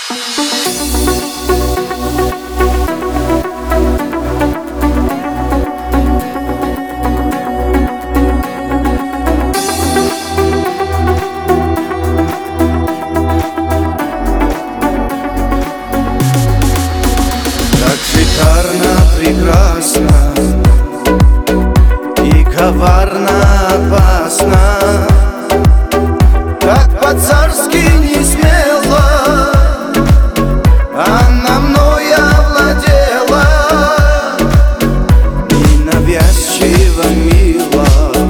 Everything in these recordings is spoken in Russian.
Шикарно, прекрасно и коварно, опасно, как по-царски не смело она мной овладела, ненавязчиво мило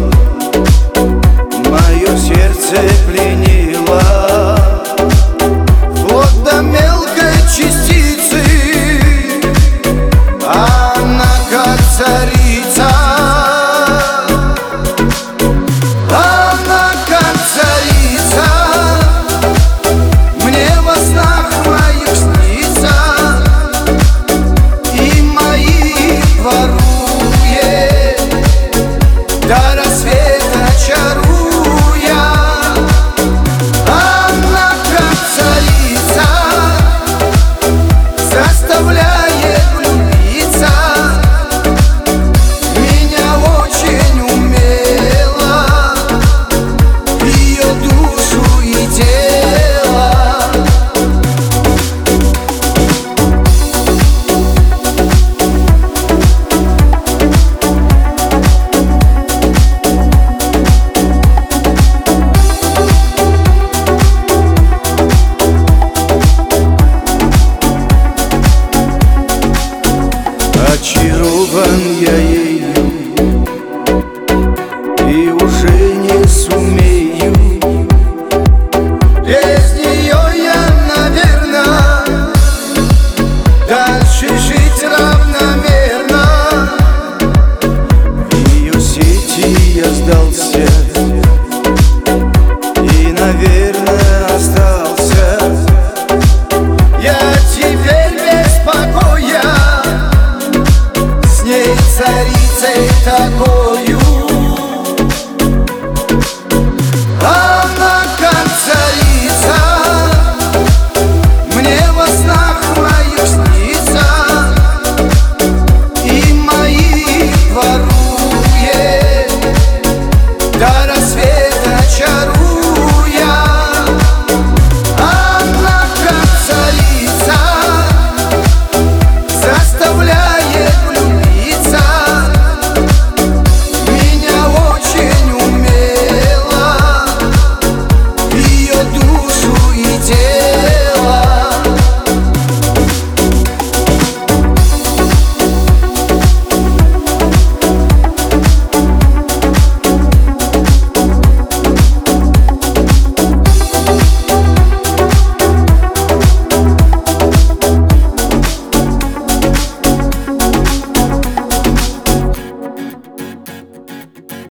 мое сердце пленило, вплоть до мелкой частицы. Она как царица, она как царица, мне во снах моих снится и моих ворует, до рассвета чаруя. Она как царица, заставляет очарован я ею и уже не сумею